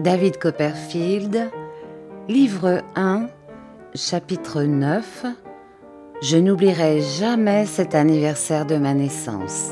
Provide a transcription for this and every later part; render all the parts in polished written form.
David Copperfield, livre 1, chapitre 9. Je n'oublierai jamais cet anniversaire de ma naissance.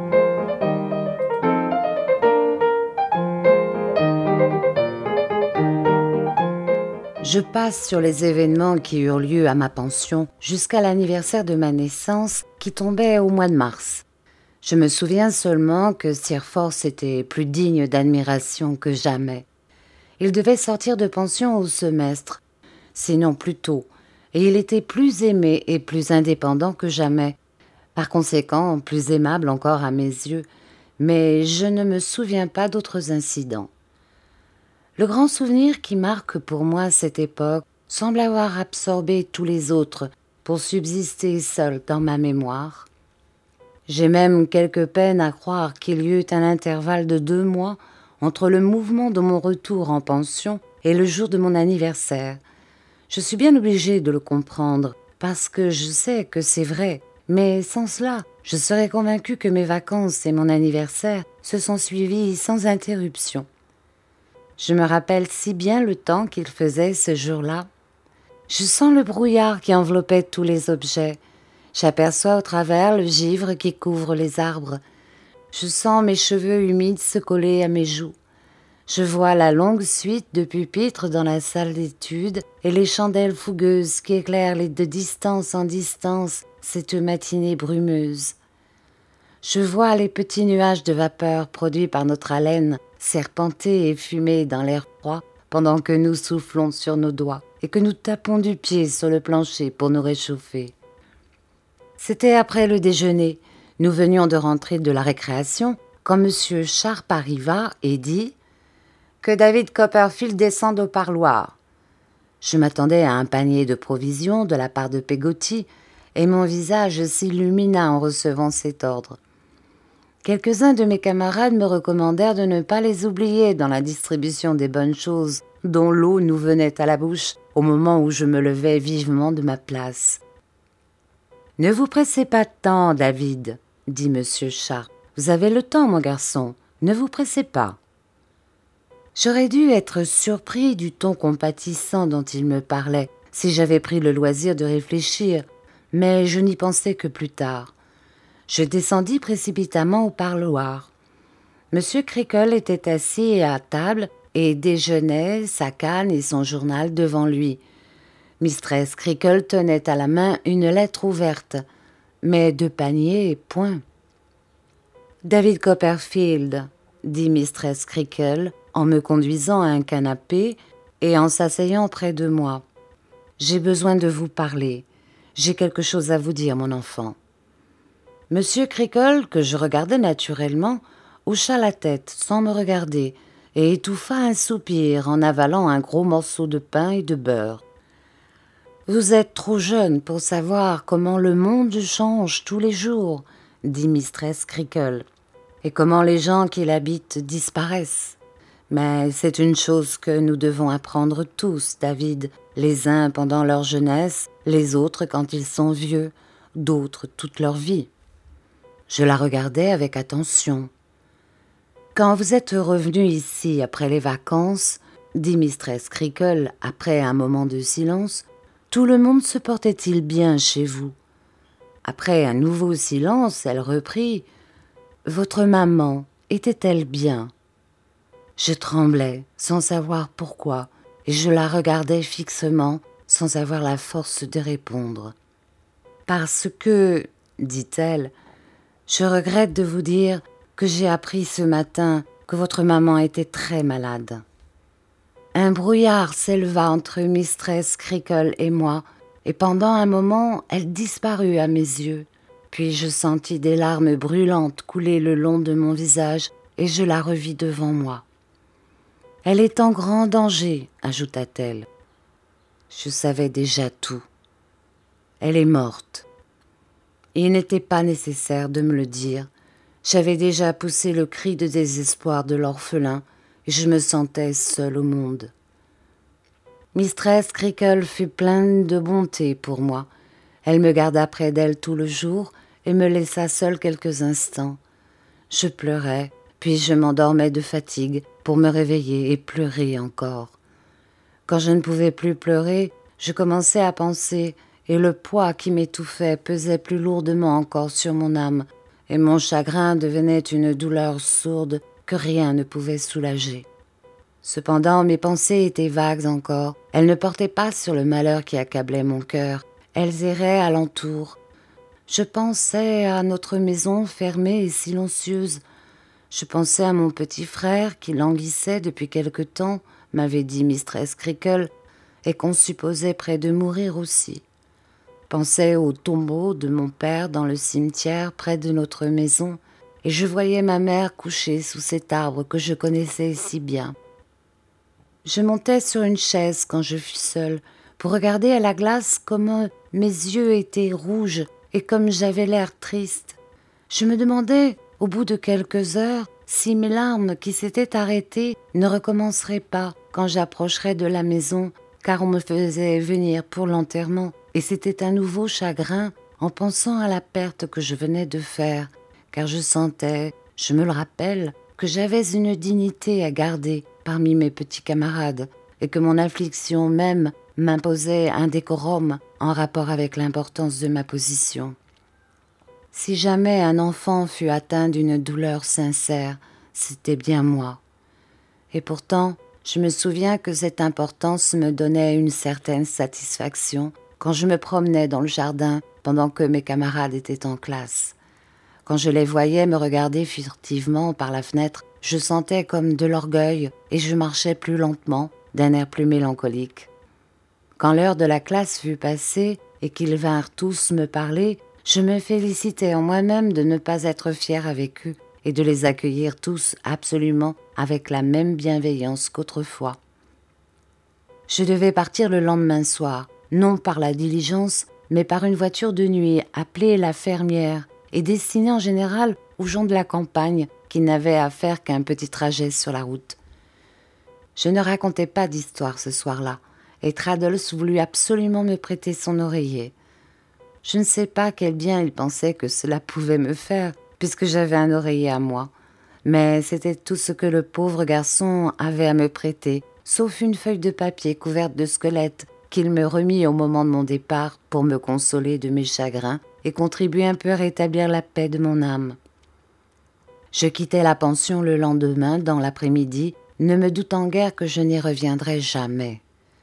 Je passe sur les événements qui eurent lieu à ma pension jusqu'à l'anniversaire de ma naissance qui tombait au mois de mars. Je me souviens seulement que Sir Force était plus digne d'admiration que jamais. Il devait sortir de pension au semestre, sinon plus tôt, et il était plus aimé et plus indépendant que jamais, par conséquent plus aimable encore à mes yeux, mais je ne me souviens pas d'autres incidents. Le grand souvenir qui marque pour moi cette époque semble avoir absorbé tous les autres pour subsister seul dans ma mémoire. J'ai même quelque peine à croire qu'il y eut un intervalle de 2 mois entre le mouvement de mon retour en pension et le jour de mon anniversaire. Je suis bien obligée de le comprendre, parce que je sais que c'est vrai, mais sans cela, je serais convaincue que mes vacances et mon anniversaire se sont suivis sans interruption. Je me rappelle si bien le temps qu'il faisait ce jour-là. Je sens le brouillard qui enveloppait tous les objets. J'aperçois au travers le givre qui couvre les arbres. Je sens mes cheveux humides se coller à mes joues. Je vois la longue suite de pupitres dans la salle d'études et les chandelles fougueuses qui éclairent de distance en distance cette matinée brumeuse. Je vois les petits nuages de vapeur produits par notre haleine serpenter et fumer dans l'air froid pendant que nous soufflons sur nos doigts et que nous tapons du pied sur le plancher pour nous réchauffer. C'était après le déjeuner. Nous venions de rentrer de la récréation quand M. Sharp arriva et dit « Que David Copperfield descende au parloir ». Je m'attendais à un panier de provisions de la part de Peggotty et mon visage s'illumina en recevant cet ordre. Quelques-uns de mes camarades me recommandèrent de ne pas les oublier dans la distribution des bonnes choses dont l'eau nous venait à la bouche au moment où je me levais vivement de ma place. « Ne vous pressez pas tant, David », dit M. Sharp. « Vous avez le temps, mon garçon, ne vous pressez pas. » J'aurais dû être surpris du ton compatissant dont il me parlait si j'avais pris le loisir de réfléchir, mais je n'y pensais que plus tard. Je descendis précipitamment au parloir. M. Creakle était assis à table et déjeunait, sa canne et son journal devant lui. Mistress Creakle tenait à la main une lettre ouverte, mais de panier, point. « David Copperfield, » dit Mistress Creakle, en me conduisant à un canapé et en s'asseyant près de moi. « J'ai besoin de vous parler. J'ai quelque chose à vous dire, mon enfant. » Monsieur Creakle, que je regardais naturellement, hocha la tête sans me regarder et étouffa un soupir en avalant un gros morceau de pain et de beurre. « Vous êtes trop jeune pour savoir comment le monde change tous les jours, » dit Mistress Creakle, « et comment les gens qui l'habitent disparaissent. Mais c'est une chose que nous devons apprendre tous, David, les uns pendant leur jeunesse, les autres quand ils sont vieux, d'autres toute leur vie. » Je la regardais avec attention. « Quand vous êtes revenu ici après les vacances, » dit Mistress Creakle après un moment de silence, « tout le monde se portait-il bien chez vous ?» Après un nouveau silence, elle reprit « Votre maman était-elle bien ?» Je tremblais, sans savoir pourquoi, et je la regardais fixement, sans avoir la force de répondre. « Parce que, dit-elle, je regrette de vous dire que j'ai appris ce matin que votre maman était très malade. » Un brouillard s'éleva entre Mistress Creakle et moi, et pendant un moment, elle disparut à mes yeux. Puis je sentis des larmes brûlantes couler le long de mon visage, et je la revis devant moi. « Elle est en grand danger, » ajouta-t-elle. Je savais déjà tout. Elle est morte. Il n'était pas nécessaire de me le dire. J'avais déjà poussé le cri de désespoir de l'orphelin et je me sentais seule au monde. Mistress Creakle fut pleine de bonté pour moi. Elle me garda près d'elle tout le jour et me laissa seule quelques instants. Je pleurais, puis je m'endormais de fatigue pour me réveiller et pleurer encore. Quand je ne pouvais plus pleurer, je commençais à penser, et le poids qui m'étouffait pesait plus lourdement encore sur mon âme, et mon chagrin devenait une douleur sourde que rien ne pouvait soulager. Cependant, mes pensées étaient vagues encore. Elles ne portaient pas sur le malheur qui accablait mon cœur. Elles erraient alentour. Je pensais à notre maison fermée et silencieuse. Je pensais à mon petit frère qui languissait depuis quelque temps, m'avait dit Mistress Creakle, et qu'on supposait près de mourir aussi. Pensais au tombeau de mon père dans le cimetière près de notre maison, et je voyais ma mère couchée sous cet arbre que je connaissais si bien. Je montais sur une chaise quand je fus seule, pour regarder à la glace comment mes yeux étaient rouges et comme j'avais l'air triste. Je me demandais, au bout de quelques heures, si mes larmes qui s'étaient arrêtées ne recommenceraient pas quand j'approcherais de la maison, car on me faisait venir pour l'enterrement, et c'était un nouveau chagrin en pensant à la perte que je venais de faire, car je sentais, je me le rappelle, que j'avais une dignité à garder parmi mes petits camarades, et que mon affliction même m'imposait un décorum en rapport avec l'importance de ma position. Si jamais un enfant fut atteint d'une douleur sincère, c'était bien moi. Et pourtant, je me souviens que cette importance me donnait une certaine satisfaction quand je me promenais dans le jardin pendant que mes camarades étaient en classe. Quand je les voyais me regarder furtivement par la fenêtre, je sentais comme de l'orgueil et je marchais plus lentement, d'un air plus mélancolique. Quand l'heure de la classe fut passée et qu'ils vinrent tous me parler, je me félicitais en moi-même de ne pas être fière avec eux et de les accueillir tous absolument avec la même bienveillance qu'autrefois. Je devais partir le lendemain soir, non par la diligence, mais par une voiture de nuit appelée la fermière et destinée en général aux gens de la campagne qui n'avaient à faire qu'un petit trajet sur la route. Je ne racontais pas d'histoire ce soir-là, et Traddles voulut absolument me prêter son oreiller. Je ne sais pas quel bien il pensait que cela pouvait me faire, puisque j'avais un oreiller à moi, mais c'était tout ce que le pauvre garçon avait à me prêter, sauf une feuille de papier couverte de squelettes qu'il me remit au moment de mon départ pour me consoler de mes chagrins et contribuer un peu à rétablir la paix de mon âme. Je quittai la pension le lendemain, dans l'après-midi, ne me doutant guère que je n'y reviendrais jamais.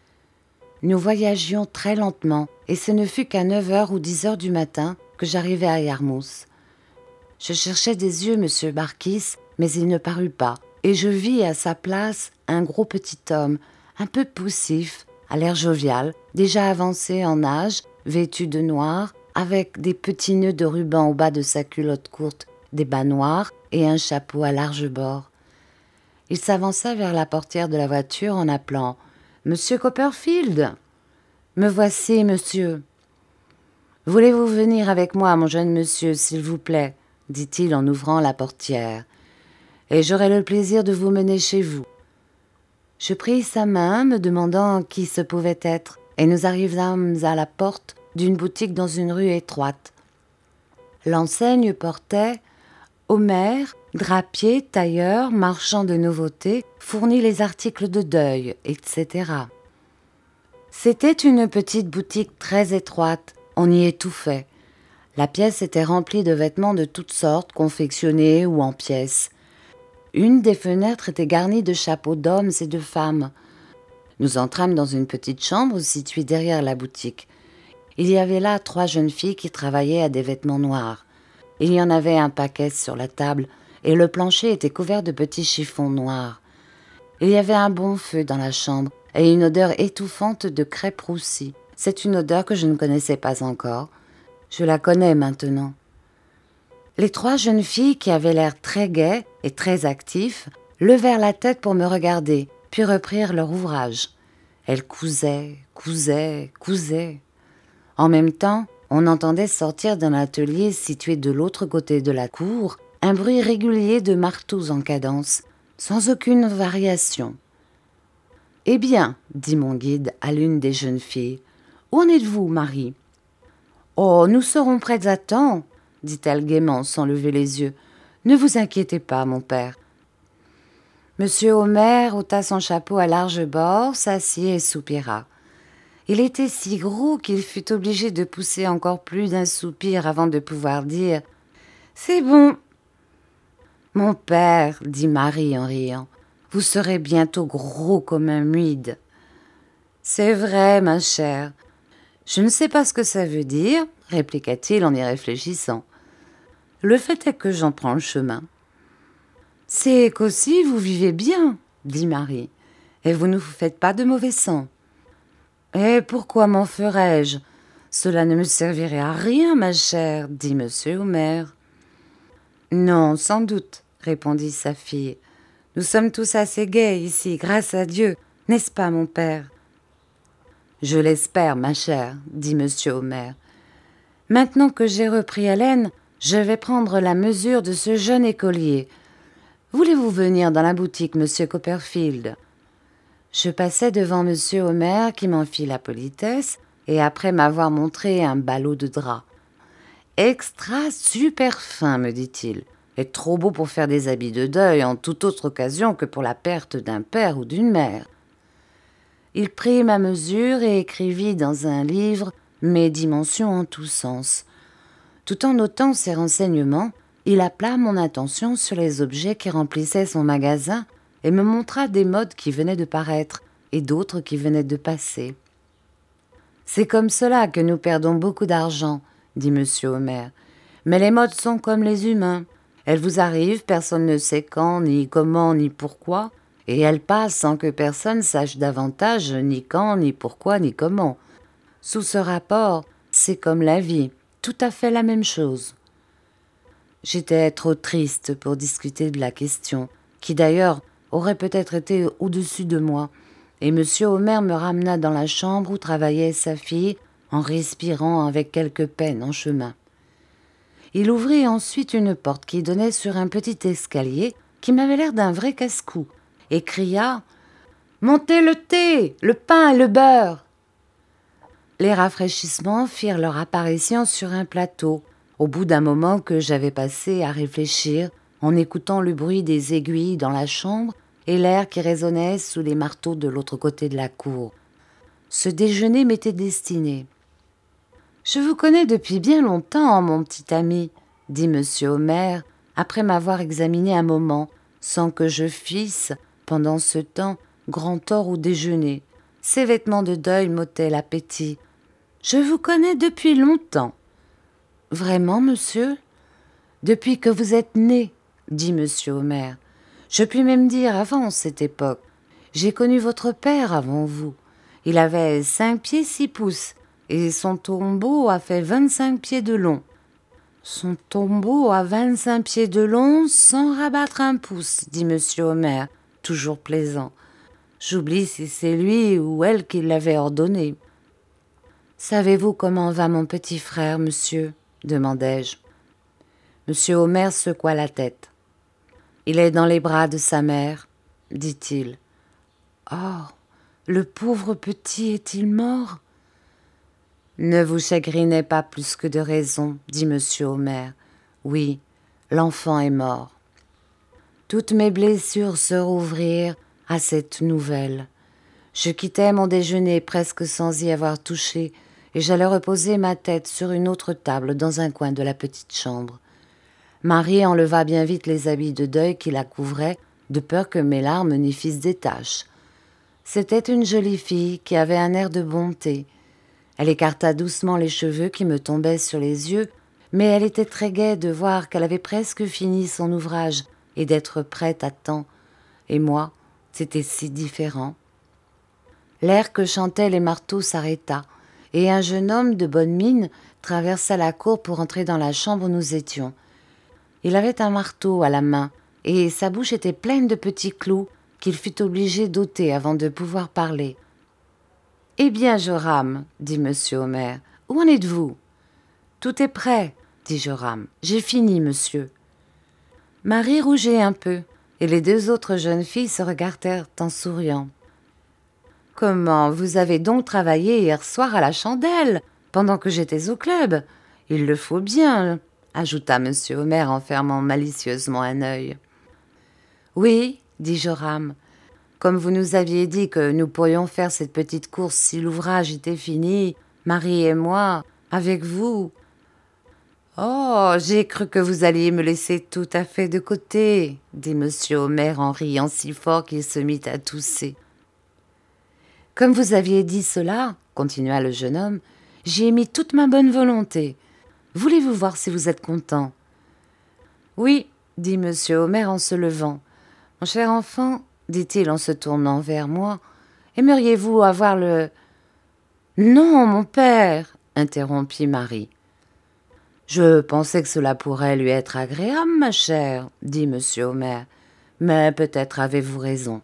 Nous voyagions très lentement, et ce ne fut qu'à 9h ou 10h du matin que j'arrivai à Yarmouth. Je cherchais des yeux M. Barkis, mais il ne parut pas, et je vis à sa place un gros petit homme, un peu poussif, à l'air jovial, déjà avancé en âge, vêtu de noir, avec des petits nœuds de ruban au bas de sa culotte courte, des bas noirs et un chapeau à large bord. Il s'avança vers la portière de la voiture en appelant « Monsieur Copperfield !»« Me voici, monsieur. »« Voulez-vous venir avec moi, mon jeune monsieur, s'il vous plaît ?» dit-il en ouvrant la portière. « Et j'aurai le plaisir de vous mener chez vous. » Je pris sa main, me demandant qui ce pouvait être, et nous arrivâmes à la porte d'une boutique dans une rue étroite. L'enseigne portait « Homer, drapier, tailleur, marchand de nouveautés, fournit les articles de deuil, etc. » C'était une petite boutique très étroite, on y étouffait. La pièce était remplie de vêtements de toutes sortes, confectionnés ou en pièces. Une des fenêtres était garnie de chapeaux d'hommes et de femmes. Nous entrâmes dans une petite chambre située derrière la boutique. Il y avait là 3 jeunes filles qui travaillaient à des vêtements noirs. Il y en avait un paquet sur la table et le plancher était couvert de petits chiffons noirs. Il y avait un bon feu dans la chambre et une odeur étouffante de crêpes roussies. C'est une odeur que je ne connaissais pas encore. Je la connais maintenant. Les 3 jeunes filles, qui avaient l'air très gaies et très actifs, levèrent la tête pour me regarder, puis reprirent leur ouvrage. Elles cousaient, cousaient, cousaient. En même temps, on entendait sortir d'un atelier situé de l'autre côté de la cour un bruit régulier de marteaux en cadence, sans aucune variation. « Eh bien, dit mon guide à l'une des jeunes filles, « où en êtes-vous, Marie ?»« Oh, nous serons prêtes à temps, dit-elle gaiement sans lever les yeux. « Ne vous inquiétez pas, mon père, Monsieur Homer ôta son chapeau à larges bords, s'assit et soupira. Il était si gros qu'il fut obligé de pousser encore plus d'un soupir avant de pouvoir dire « C'est bon !»« Mon père, » dit Marie en riant, « vous serez bientôt gros comme un muide. »« C'est vrai, ma chère. Je ne sais pas ce que ça veut dire, » répliqua-t-il en y réfléchissant. « Le fait est que j'en prends le chemin. »« C'est qu'aussi vous vivez bien, » dit Marie, « et vous ne vous faites pas de mauvais sang. »« Et pourquoi m'en ferais-je ? Cela ne me servirait à rien, ma chère, » dit monsieur Homer. « Non, sans doute, » répondit sa fille. « Nous sommes tous assez gais ici, grâce à Dieu, n'est-ce pas, mon père ? » « Je l'espère, ma chère, » dit monsieur Homer. « Maintenant que j'ai repris haleine, je vais prendre la mesure de ce jeune écolier. Voulez-vous venir dans la boutique, monsieur Copperfield ?» Je passai devant monsieur Homer qui m'en fit la politesse et après m'avoir montré un ballot de drap. « Extra super fin, me dit-il, et trop beau pour faire des habits de deuil en toute autre occasion que pour la perte d'un père ou d'une mère. » Il prit ma mesure et écrivit dans un livre mes dimensions en tous sens. Tout en notant ces renseignements, il appela mon attention sur les objets qui remplissaient son magasin et me montra des modes qui venaient de paraître et d'autres qui venaient de passer. « C'est comme cela que nous perdons beaucoup d'argent, » dit monsieur Homer. « Mais les modes sont comme les humains. Elles vous arrivent, personne ne sait quand, ni comment, ni pourquoi, et elles passent sans que personne sache davantage ni quand, ni pourquoi, ni comment. Sous ce rapport, c'est comme la vie, tout à fait la même chose. » J'étais trop triste pour discuter de la question, qui d'ailleurs aurait peut-être été au-dessus de moi, et monsieur Homer me ramena dans la chambre où travaillait sa fille, en respirant avec quelque peine en chemin. Il ouvrit ensuite une porte qui donnait sur un petit escalier qui m'avait l'air d'un vrai casse-cou, et cria « Montez le thé, le pain et le beurre !» Les rafraîchissements firent leur apparition sur un plateau, au bout d'un moment que j'avais passé à réfléchir, en écoutant le bruit des aiguilles dans la chambre et l'air qui résonnait sous les marteaux de l'autre côté de la cour. Ce déjeuner m'était destiné. « Je vous connais depuis bien longtemps, mon petit ami, » dit monsieur Homer, après m'avoir examiné un moment, sans que je fisse, pendant ce temps, grand tort au déjeuner. Ces vêtements de deuil m'ôtaient l'appétit. « Je vous connais depuis longtemps. »« Vraiment, monsieur ? » ?»« Depuis que vous êtes né, » dit monsieur Homer. « Je puis même dire avant cette époque. J'ai connu votre père avant vous. Il avait 5 pieds 6 pouces, et son tombeau a fait 25 pieds de long. » « Son tombeau a 25 pieds de long sans rabattre un pouce, » dit monsieur Homer, toujours plaisant. J'oublie si c'est lui ou elle qui l'avait ordonné. « Savez-vous comment va mon petit frère, monsieur ?» demandai-je. Monsieur Homer secoua la tête. « Il est dans les bras de sa mère, » dit-il. « Oh, le pauvre petit est-il mort ?» « Ne vous chagrinez pas plus que de raison, » dit monsieur Homer. « Oui, l'enfant est mort. » Toutes mes blessures se rouvrirent à cette nouvelle. Je quittai mon déjeuner presque sans y avoir touché, et j'allais reposer ma tête sur une autre table dans un coin de la petite chambre. Marie enleva bien vite les habits de deuil qui la couvraient, de peur que mes larmes n'y fissent des taches. C'était une jolie fille qui avait un air de bonté. Elle écarta doucement les cheveux qui me tombaient sur les yeux, mais elle était très gaie de voir qu'elle avait presque fini son ouvrage et d'être prête à temps. Et moi, c'était si différent. L'air que chantaient les marteaux s'arrêta, et un jeune homme de bonne mine traversa la cour pour entrer dans la chambre où nous étions. Il avait un marteau à la main, et sa bouche était pleine de petits clous qu'il fut obligé d'ôter avant de pouvoir parler. « Eh bien, Joram, » dit monsieur Homer, « où en êtes-vous ?»« Tout est prêt, » dit Joram. « J'ai fini, monsieur. » Marie rougit un peu, et les 2 autres jeunes filles se regardèrent en souriant. « Comment, vous avez donc travaillé hier soir à la chandelle, pendant que j'étais au club ? Il le faut bien, » ajouta monsieur Homer en fermant malicieusement un œil. « Oui, dit Joram. Comme vous nous aviez dit que nous pourrions faire cette petite course si l'ouvrage était fini, Marie et moi, avec vous. Oh, j'ai cru que vous alliez me laisser tout à fait de côté, dit monsieur Omer en riant si fort qu'il se mit à tousser. Comme vous aviez dit cela, continua le jeune homme, j'y ai mis toute ma bonne volonté. Voulez-vous voir si vous êtes content? Oui, dit monsieur Omer en se levant. Mon cher enfant, dit-il en se tournant vers moi, aimeriez-vous avoir le... Non, mon père, interrompit Marie. Je pensais que cela pourrait lui être agréable, ma chère, dit monsieur Omer, mais peut-être avez-vous raison.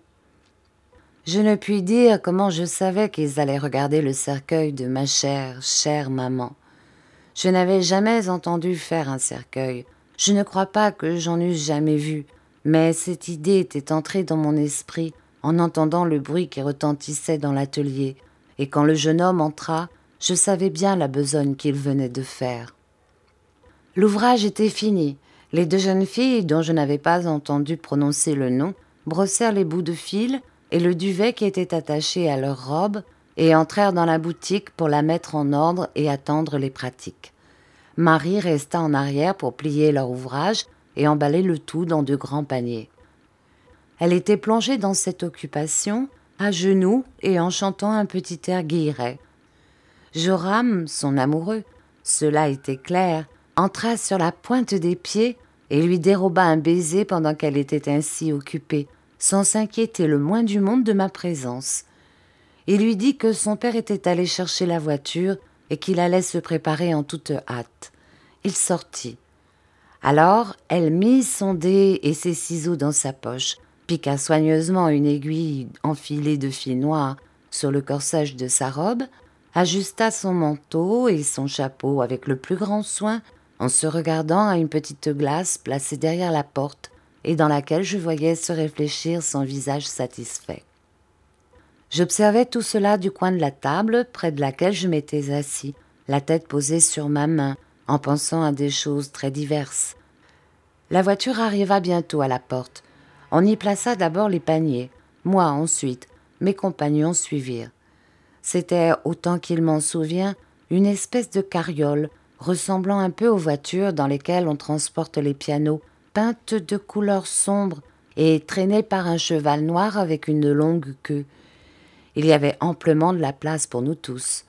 Je ne puis dire comment je savais qu'ils allaient regarder le cercueil de ma chère, chère maman. Je n'avais jamais entendu faire un cercueil. Je ne crois pas que j'en eusse jamais vu, mais cette idée était entrée dans mon esprit en entendant le bruit qui retentissait dans l'atelier, et quand le jeune homme entra, je savais bien la besogne qu'il venait de faire. L'ouvrage était fini. Les deux jeunes filles, dont je n'avais pas entendu prononcer le nom, brossèrent les bouts de fil et le duvet qui était attaché à leur robe et entrèrent dans la boutique pour la mettre en ordre et attendre les pratiques. Marie resta en arrière pour plier leur ouvrage et emballer le tout dans de grands paniers. Elle était plongée dans cette occupation, à genoux et en chantant un petit air guilleret. Joram, son amoureux, cela était clair, entra sur la pointe des pieds et lui déroba un baiser pendant qu'elle était ainsi occupée, sans s'inquiéter le moins du monde de ma présence. Il lui dit que son père était allé chercher la voiture et qu'il allait se préparer en toute hâte. Il sortit. Alors, elle mit son dé et ses ciseaux dans sa poche, piqua soigneusement une aiguille enfilée de fil noir sur le corsage de sa robe, ajusta son manteau et son chapeau avec le plus grand soin, en se regardant à une petite glace placée derrière la porte et dans laquelle je voyais se réfléchir son visage satisfait. J'observais tout cela du coin de la table près de laquelle je m'étais assis, la tête posée sur ma main, en pensant à des choses très diverses. La voiture arriva bientôt à la porte. On y plaça d'abord les paniers, moi ensuite, mes compagnons suivirent. C'était, autant qu'il m'en souvient, une espèce de carriole, ressemblant un peu aux voitures dans lesquelles on transporte les pianos, peintes de couleurs sombres et traînées par un cheval noir avec une longue queue. Il y avait amplement de la place pour nous tous.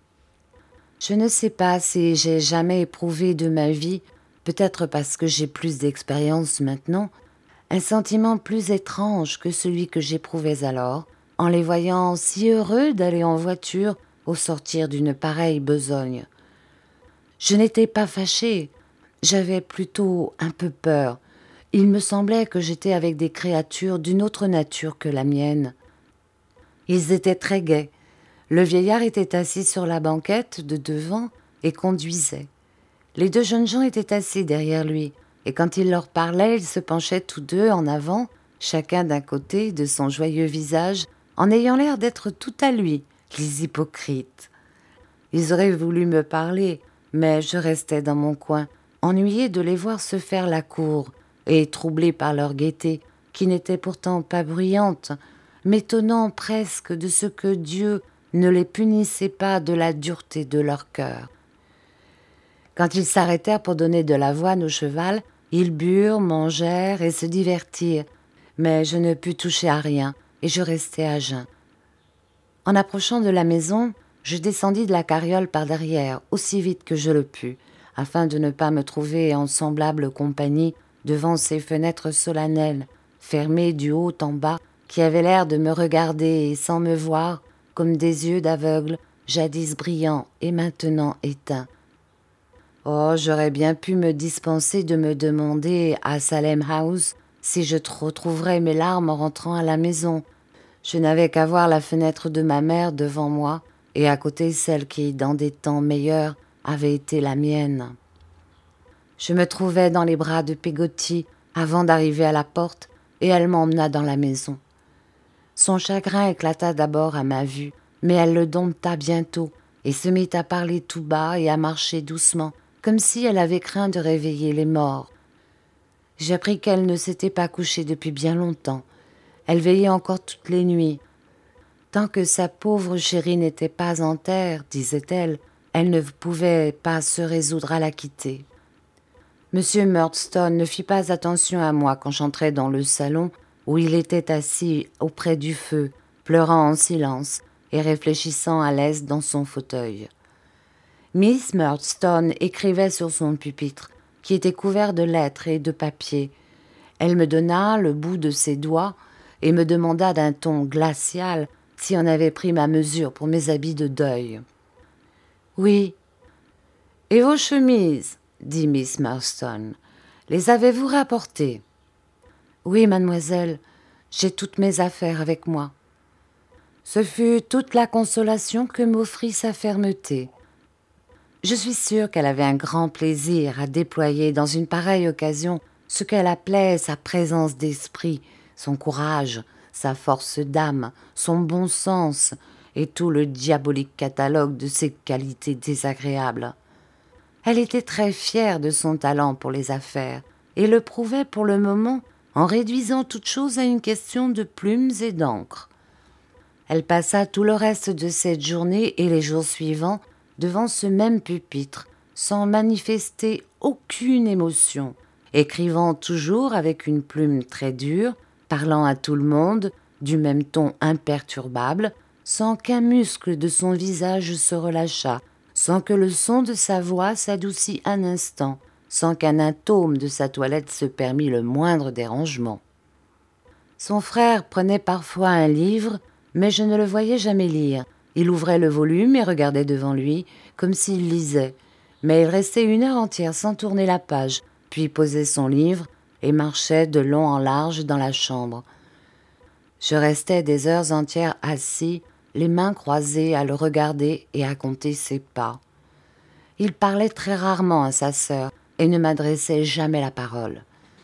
Je ne sais pas si j'ai jamais éprouvé de ma vie, peut-être parce que j'ai plus d'expérience maintenant, un sentiment plus étrange que celui que j'éprouvais alors, en les voyant si heureux d'aller en voiture au sortir d'une pareille besogne. Je n'étais pas fâchée, j'avais plutôt un peu peur. Il me semblait que j'étais avec des créatures d'une autre nature que la mienne. Ils étaient très gais. Le vieillard était assis sur la banquette de devant et conduisait. Les deux jeunes gens étaient assis derrière lui, et quand il leur parlait, ils se penchaient tous deux en avant, chacun d'un côté de son joyeux visage, en ayant l'air d'être tout à lui, les hypocrites. Ils auraient voulu me parler, mais je restais dans mon coin, ennuyée de les voir se faire la cour, et troublée par leur gaieté, qui n'était pourtant pas bruyante, m'étonnant presque de ce que Dieu ne les punissait pas de la dureté de leur cœur. Quand ils s'arrêtèrent pour donner de l'avoine au cheval, ils burent, mangèrent et se divertirent, mais je ne pus toucher à rien, et je restai à jeun. En approchant de la maison, je descendis de la carriole par derrière, aussi vite que je le pus, afin de ne pas me trouver en semblable compagnie devant ces fenêtres solennelles, fermées du haut en bas, qui avaient l'air de me regarder sans me voir, comme des yeux d'aveugle, jadis brillants et maintenant éteints. Oh, j'aurais bien pu me dispenser de me demander à Salem House si je retrouverais mes larmes en rentrant à la maison. Je n'avais qu'à voir la fenêtre de ma mère devant moi, et à côté celle qui, dans des temps meilleurs, avait été la mienne. Je me trouvais dans les bras de Peggotty avant d'arriver à la porte, et elle m'emmena dans la maison. Son chagrin éclata d'abord à ma vue, mais elle le dompta bientôt, et se mit à parler tout bas et à marcher doucement, comme si elle avait craint de réveiller les morts. J'appris qu'elle ne s'était pas couchée depuis bien longtemps. Elle veillait encore toutes les nuits. Tant que sa pauvre chérie n'était pas en terre, disait-elle, elle ne pouvait pas se résoudre à la quitter. Monsieur Murdstone ne fit pas attention à moi quand j'entrai dans le salon où il était assis auprès du feu, pleurant en silence et réfléchissant à l'aise dans son fauteuil. Miss Murdstone écrivait sur son pupitre, qui était couvert de lettres et de papiers. Elle me donna le bout de ses doigts et me demanda d'un ton glacial si on avait pris ma mesure pour mes habits de deuil. « Oui. »« Et vos chemises ?» dit Miss Murdstone. « Les avez-vous rapportées ?»« Oui, mademoiselle, j'ai toutes mes affaires avec moi. » Ce fut toute la consolation que m'offrit sa fermeté. Je suis sûre qu'elle avait un grand plaisir à déployer dans une pareille occasion ce qu'elle appelait sa présence d'esprit, son courage, sa force d'âme, son bon sens et tout le diabolique catalogue de ses qualités désagréables. Elle était très fière de son talent pour les affaires et le prouvait pour le moment en réduisant toute chose à une question de plumes et d'encre. Elle passa tout le reste de cette journée et les jours suivants devant ce même pupitre, sans manifester aucune émotion, écrivant toujours avec une plume très dure, parlant à tout le monde du même ton imperturbable, sans qu'un muscle de son visage se relâchât, sans que le son de sa voix s'adoucît un instant, sans qu'un atome de sa toilette se permît le moindre dérangement. Son frère prenait parfois un livre, mais je ne le voyais jamais lire. Il ouvrait le volume et regardait devant lui, comme s'il lisait. Mais il restait 1 heure entière sans tourner la page, puis posait son livre et marchait de long en large dans la chambre. Je restais des heures entières assis, les mains croisées à le regarder et à compter ses pas. Il parlait très rarement à sa sœur et ne m'adressait jamais la parole.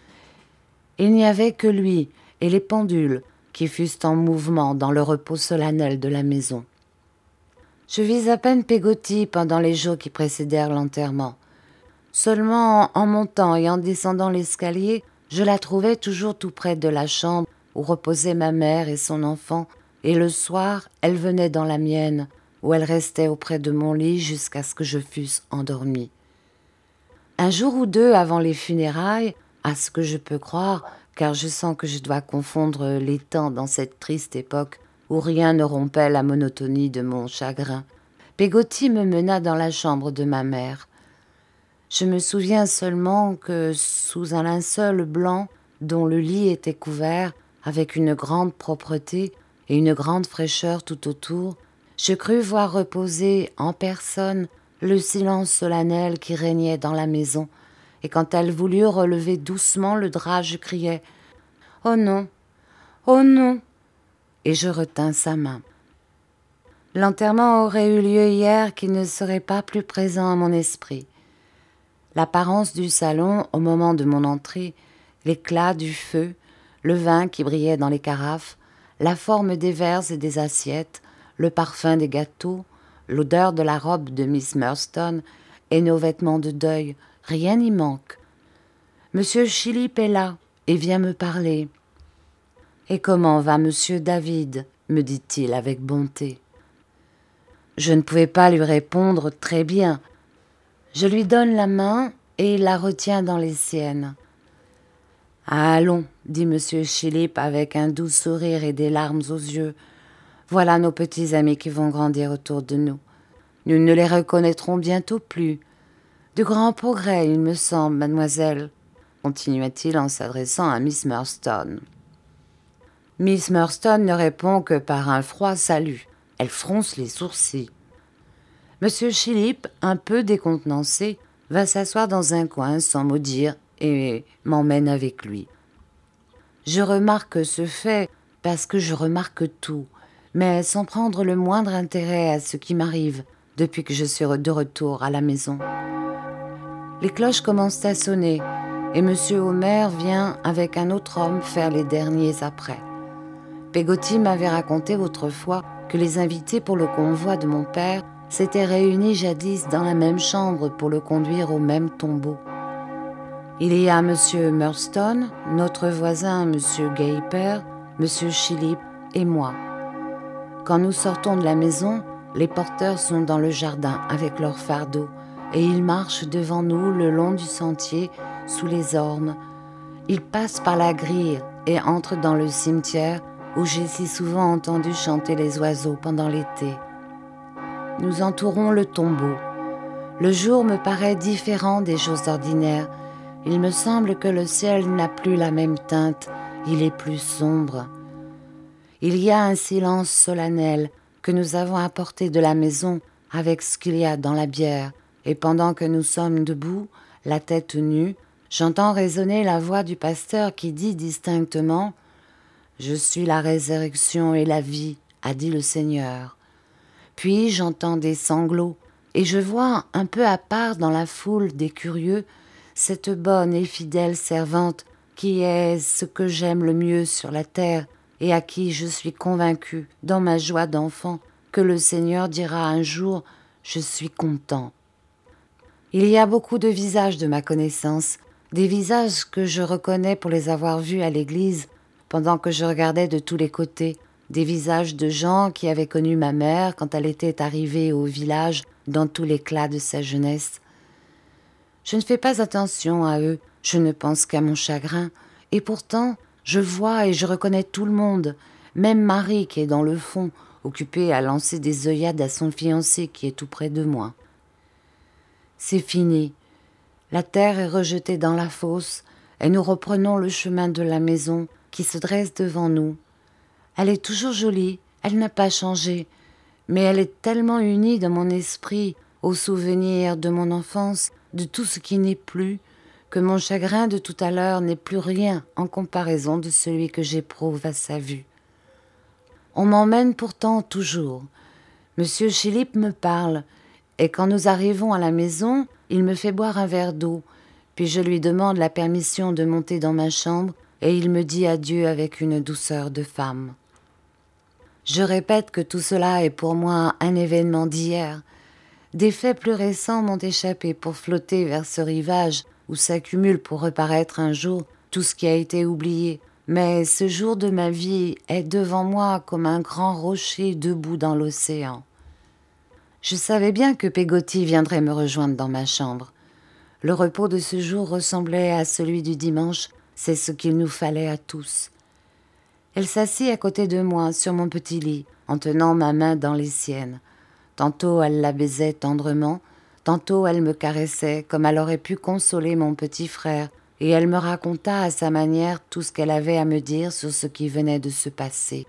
Il n'y avait que lui et les pendules qui fussent en mouvement dans le repos solennel de la maison. Je vis à peine Peggotty pendant les jours qui précédèrent l'enterrement. Seulement en montant et en descendant l'escalier, je la trouvais toujours tout près de la chambre où reposaient ma mère et son enfant, et le soir, elle venait dans la mienne, où elle restait auprès de mon lit jusqu'à ce que je fusse endormie. Un jour ou 2 avant les funérailles, à ce que je peux croire, car je sens que je dois confondre les temps dans cette triste époque où rien ne rompait la monotonie de mon chagrin, Peggotty me mena dans la chambre de ma mère. Je me souviens seulement que, sous un linceul blanc dont le lit était couvert, avec une grande propreté et une grande fraîcheur tout autour, je crus voir reposer en personne le silence solennel qui régnait dans la maison, et quand elle voulut relever doucement le drap, je criai « Oh non, oh non !» et je retins sa main. L'enterrement aurait eu lieu hier qui ne serait pas plus présent à mon esprit. L'apparence du salon au moment de mon entrée, l'éclat du feu, le vin qui brillait dans les carafes, la forme des verres et des assiettes, le parfum des gâteaux, l'odeur de la robe de Miss Murdstone et nos vêtements de deuil, rien n'y manque. Monsieur Chillip est là et vient me parler. « Et comment va monsieur David ?» me dit-il avec bonté. Je ne pouvais pas lui répondre très bien. Je lui donne la main et il la retient dans les siennes. « Allons, dit monsieur Chillip avec un doux sourire et des larmes aux yeux. Voilà nos petits amis qui vont grandir autour de nous. Nous ne les reconnaîtrons bientôt plus. De grands progrès, il me semble, mademoiselle, continua-t-il en s'adressant à Miss Murdstone. Miss Murdstone ne répond que par un froid salut. Elle fronce les sourcils. Monsieur Chillip, un peu décontenancé, va s'asseoir dans un coin sans mot dire et m'emmène avec lui. Je remarque ce fait parce que je remarque tout, mais sans prendre le moindre intérêt à ce qui m'arrive depuis que je suis de retour à la maison. Les cloches commencent à sonner et monsieur Homer vient avec un autre homme faire les derniers après. Peggotty m'avait raconté autrefois que les invités pour le convoi de mon père s'étaient réunis jadis dans la même chambre pour le conduire au même tombeau. Il y a monsieur Murdstone, notre voisin monsieur Gaper, Monsieur Chilip et moi. Quand nous sortons de la maison, les porteurs sont dans le jardin avec leurs fardeaux et ils marchent devant nous le long du sentier sous les ormes. Ils passent par la grille et entrent dans le cimetière où j'ai si souvent entendu chanter les oiseaux pendant l'été. Nous entourons le tombeau. Le jour me paraît différent des jours ordinaires. Il me semble que le ciel n'a plus la même teinte, il est plus sombre. Il y a un silence solennel que nous avons apporté de la maison avec ce qu'il y a dans la bière, et pendant que nous sommes debout, la tête nue, j'entends résonner la voix du pasteur qui dit distinctement « Je suis la résurrection et la vie, a dit le Seigneur. » Puis j'entends des sanglots, et je vois un peu à part dans la foule des curieux cette bonne et fidèle servante qui est ce que j'aime le mieux sur la terre et à qui je suis convaincue, dans ma joie d'enfant, que le Seigneur dira un jour « Je suis content ». Il y a beaucoup de visages de ma connaissance, des visages que je reconnais pour les avoir vus à l'église pendant que je regardais de tous les côtés, des visages de gens qui avaient connu ma mère quand elle était arrivée au village dans tout l'éclat de sa jeunesse. Je ne fais pas attention à eux, je ne pense qu'à mon chagrin, et pourtant je vois et je reconnais tout le monde, même Marie qui est dans le fond, occupée à lancer des œillades à son fiancé qui est tout près de moi. C'est fini. La terre est rejetée dans la fosse et nous reprenons le chemin de la maison qui se dresse devant nous. Elle est toujours jolie, elle n'a pas changé, mais elle est tellement unie dans mon esprit aux souvenirs de mon enfance, de tout ce qui n'est plus, que mon chagrin de tout à l'heure n'est plus rien en comparaison de celui que j'éprouve à sa vue. On m'emmène pourtant toujours. Monsieur Chilip me parle, et quand nous arrivons à la maison, il me fait boire un verre d'eau, puis je lui demande la permission de monter dans ma chambre, et il me dit adieu avec une douceur de femme. Je répète que tout cela est pour moi un événement d'hier. Des faits plus récents m'ont échappé pour flotter vers ce rivage où s'accumule pour reparaître un jour tout ce qui a été oublié. Mais ce jour de ma vie est devant moi comme un grand rocher debout dans l'océan. Je savais bien que Peggotty viendrait me rejoindre dans ma chambre. Le repos de ce jour ressemblait à celui du dimanche, c'est ce qu'il nous fallait à tous. Elle s'assit à côté de moi sur mon petit lit, en tenant ma main dans les siennes. Tantôt elle la baisait tendrement, tantôt elle me caressait comme elle aurait pu consoler mon petit frère, et elle me raconta à sa manière tout ce qu'elle avait à me dire sur ce qui venait de se passer.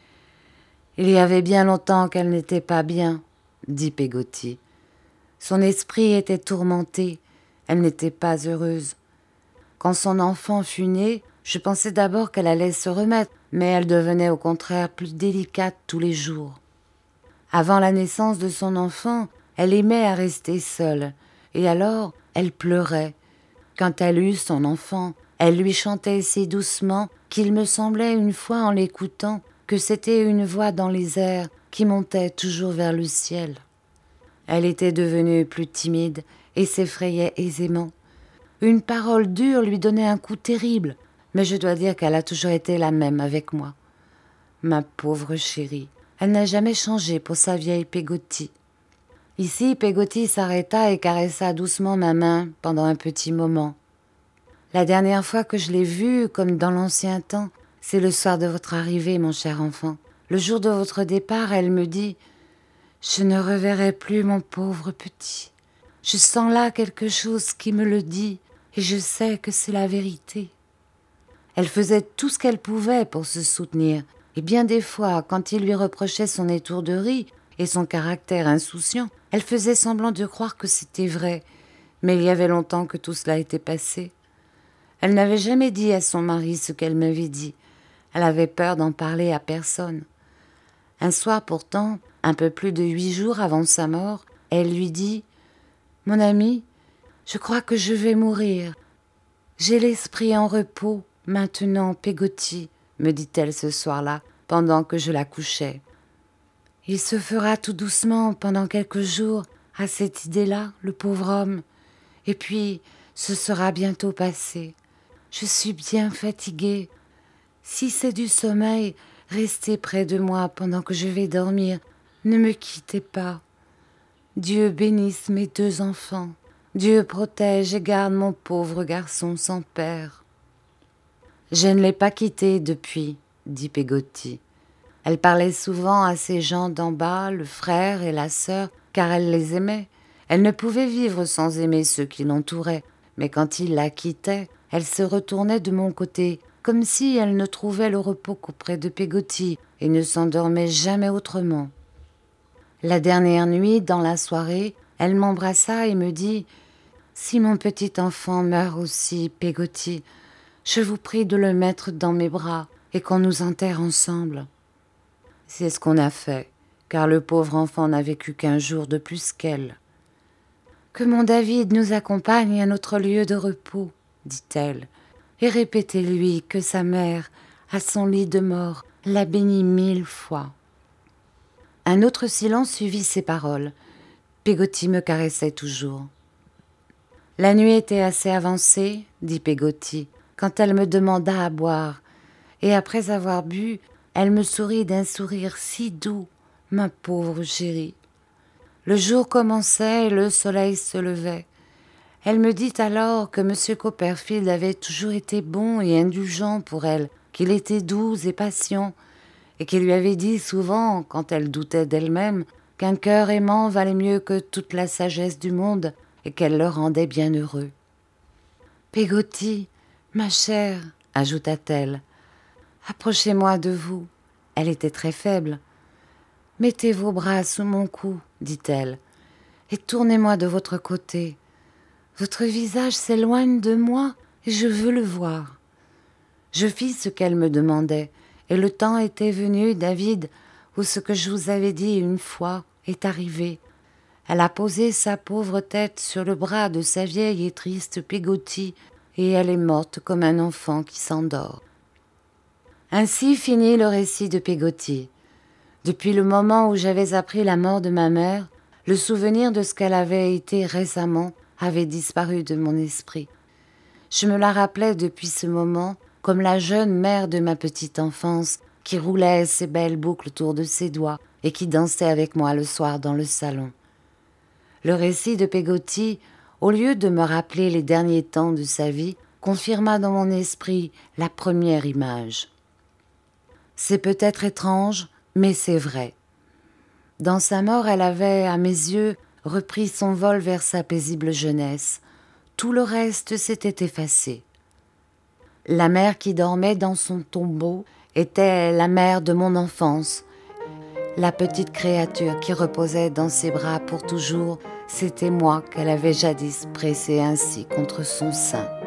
« Il y avait bien longtemps qu'elle n'était pas bien, » dit Peggotty. Son esprit était tourmenté, elle n'était pas heureuse. Quand son enfant fut né, je pensais d'abord qu'elle allait se remettre, mais elle devenait au contraire plus délicate tous les jours. Avant la naissance de son enfant, elle aimait à rester seule, et alors elle pleurait. Quand elle eut son enfant, elle lui chantait si doucement qu'il me semblait une fois en l'écoutant que c'était une voix dans les airs qui montait toujours vers le ciel. Elle était devenue plus timide et s'effrayait aisément. Une parole dure lui donnait un coup terrible, mais je dois dire qu'elle a toujours été la même avec moi. Ma pauvre chérie, elle n'a jamais changé pour sa vieille Peggotty. Ici, Peggotty s'arrêta et caressa doucement ma main pendant un petit moment. La dernière fois que je l'ai vue, comme dans l'ancien temps, c'est le soir de votre arrivée, mon cher enfant. Le jour de votre départ, elle me dit « Je ne reverrai plus mon pauvre petit. Je sens là quelque chose qui me le dit et je sais que c'est la vérité. » Elle faisait tout ce qu'elle pouvait pour se soutenir, et bien des fois, quand il lui reprochait son étourderie et son caractère insouciant, elle faisait semblant de croire que c'était vrai, mais il y avait longtemps que tout cela était passé. Elle n'avait jamais dit à son mari ce qu'elle m'avait dit. Elle avait peur d'en parler à personne. Un soir pourtant, un peu plus de 8 jours avant sa mort, elle lui dit « Mon ami, je crois que je vais mourir. J'ai l'esprit en repos. Maintenant, Peggotty, me dit-elle ce soir-là, pendant que je la couchais. Il se fera tout doucement pendant quelques jours à cette idée-là, le pauvre homme, et puis ce sera bientôt passé. Je suis bien fatiguée. Si c'est du sommeil, restez près de moi pendant que je vais dormir. Ne me quittez pas. Dieu bénisse mes 2 enfants. Dieu protège et garde mon pauvre garçon sans père. » « Je ne l'ai pas quitté depuis, » dit Peggotty. Elle parlait souvent à ces gens d'en bas, le frère et la sœur, car elle les aimait. Elle ne pouvait vivre sans aimer ceux qui l'entouraient, mais quand ils la quittaient, elle se retournait de mon côté, comme si elle ne trouvait le repos qu'auprès de Peggotty et ne s'endormait jamais autrement. La dernière nuit, dans la soirée, elle m'embrassa et me dit « Si mon petit enfant meurt aussi, Peggotty, je vous prie de le mettre dans mes bras et qu'on nous enterre ensemble. » C'est ce qu'on a fait, car le pauvre enfant n'a vécu qu'1 jour de plus qu'elle. « Que mon David nous accompagne à notre lieu de repos, » dit-elle, « et répétez-lui que sa mère, à son lit de mort, l'a béni 1000 fois. » Un autre silence suivit ces paroles. Peggotty me caressait toujours. « La nuit était assez avancée, » dit Peggotty, quand elle me demanda à boire, et après avoir bu, elle me sourit d'un sourire si doux, ma pauvre chérie. Le jour commençait et le soleil se levait. Elle me dit alors que M. Copperfield avait toujours été bon et indulgent pour elle, qu'il était doux et patient, et qu'il lui avait dit souvent, quand elle doutait d'elle-même, qu'un cœur aimant valait mieux que toute la sagesse du monde et qu'elle le rendait bien heureux. « Peggotty, ma chère, » ajouta-t-elle, « approchez-moi de vous. » Elle était très faible. « Mettez vos bras sous mon cou, » dit-elle, « et tournez-moi de votre côté. Votre visage s'éloigne de moi et je veux le voir. » Je fis ce qu'elle me demandait, et le temps était venu, David, où ce que je vous avais dit une fois est arrivé. Elle a posé sa pauvre tête sur le bras de sa vieille et triste Peggotty, et elle est morte comme un enfant qui s'endort. Ainsi finit le récit de Peggotty. Depuis le moment où j'avais appris la mort de ma mère, le souvenir de ce qu'elle avait été récemment avait disparu de mon esprit. Je me la rappelais depuis ce moment comme la jeune mère de ma petite enfance qui roulait ses belles boucles autour de ses doigts et qui dansait avec moi le soir dans le salon. Le récit de Peggotty, au lieu de me rappeler les derniers temps de sa vie, confirma dans mon esprit la première image. C'est peut-être étrange, mais c'est vrai. Dans sa mort, elle avait, à mes yeux, repris son vol vers sa paisible jeunesse. Tout le reste s'était effacé. La mère qui dormait dans son tombeau était la mère de mon enfance. La petite créature qui reposait dans ses bras pour toujours, c'était moi qu'elle avait jadis pressée ainsi contre son sein.